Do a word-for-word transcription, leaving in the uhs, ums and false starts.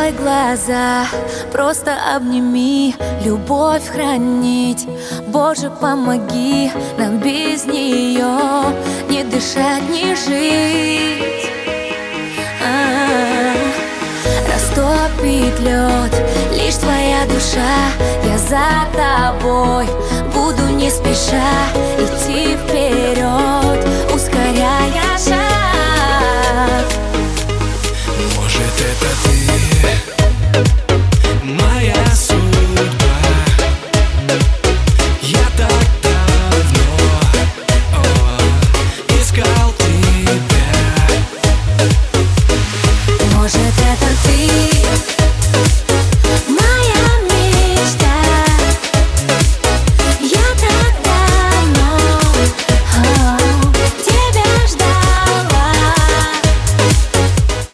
Закрой глаза, просто обними, любовь хранить. Боже, помоги нам без нее не дышать, не жить. А-а-а. Растопит лед лишь твоя душа. Я за тобой буду не спеша идти вперед, ускоряя шаг. Может, это